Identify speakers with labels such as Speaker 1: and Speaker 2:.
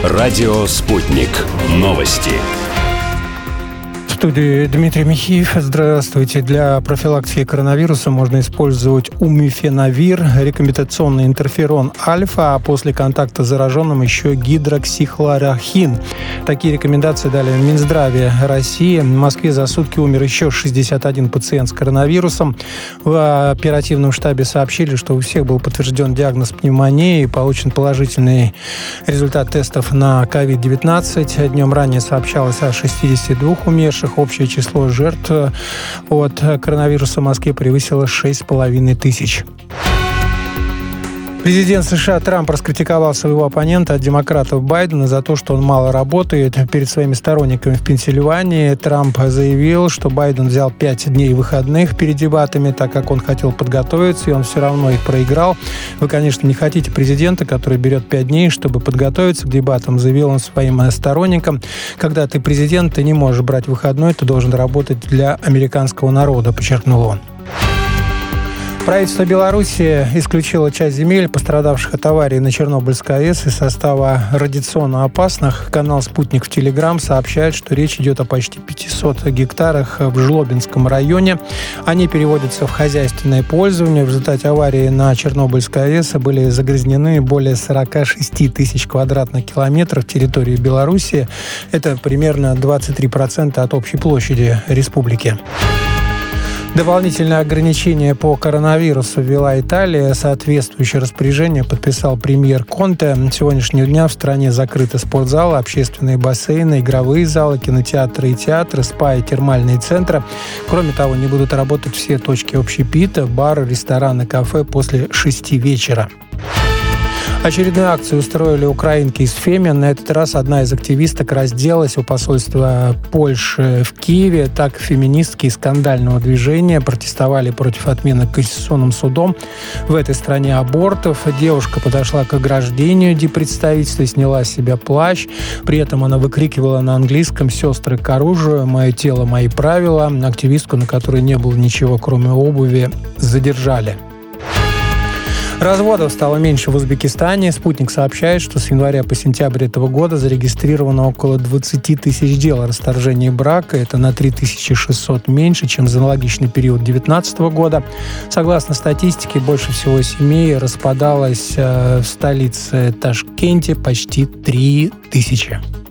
Speaker 1: Радио «Спутник». Новости.
Speaker 2: В студии Дмитрий Михеев. Здравствуйте. Для профилактики коронавируса можно использовать умифенавир, рекомбинационный интерферон альфа, а после контакта с зараженным еще гидроксихлорохин. Такие рекомендации дали Минздраве России. В Москве за сутки умер еще 61 пациент с коронавирусом. В оперативном штабе сообщили, что у всех был подтвержден диагноз пневмонии и получен положительный результат тестов на COVID-19. Днем ранее сообщалось о 62 умерших. Общее число жертв от коронавируса в Москве превысило 6500. Президент США Трамп раскритиковал своего оппонента от демократов Байдена за то, что он мало работает. Перед своими сторонниками в Пенсильвании Трамп заявил, что Байден взял 5 дней выходных перед дебатами, так как он хотел подготовиться, и он все равно их проиграл. Вы, конечно, не хотите президента, который берет 5 дней, чтобы подготовиться к дебатам, заявил он своим сторонникам. Когда ты президент, ты не можешь брать выходной, ты должен работать для американского народа, подчеркнул он. Правительство Беларуси исключило часть земель, пострадавших от аварии на Чернобыльской АЭС, из состава радиационно опасных. Канал «Спутник» в Телеграм сообщает, что речь идет о почти 500 гектарах в Жлобинском районе. Они переводятся в хозяйственное пользование. В результате аварии на Чернобыльской АЭС были загрязнены более 46 тысяч квадратных километров территории Беларуси. Это примерно 23% от общей площади республики. Дополнительные ограничения по коронавирусу ввела Италия. Соответствующее распоряжение подписал премьер Конте. С сегодняшнего дня в стране закрыты спортзалы, общественные бассейны, игровые залы, кинотеатры и театры, спа и термальные центры. Кроме того, не будут работать все точки общепита, бары, рестораны, кафе после 6 вечера. Очередную акцию устроили украинки из Фемин. На этот раз одна из активисток разделась у посольства Польши в Киеве. Так феминистки из скандального движения протестовали против отмены Конституционным судом в этой стране абортов. Девушка подошла к ограждению диппредставительства и сняла с себя плащ. При этом она выкрикивала на английском «Сестры к оружию», «Мое тело, мои правила». Активистку, на которой не было ничего, кроме обуви, задержали. Разводов стало меньше в Узбекистане. «Спутник» сообщает, что с января по сентябрь этого года зарегистрировано около 20 тысяч дел о расторжении брака. Это на 3600 меньше, чем за аналогичный период 2019 года. Согласно статистике, больше всего семей распадалось в столице Ташкенте, почти 3000.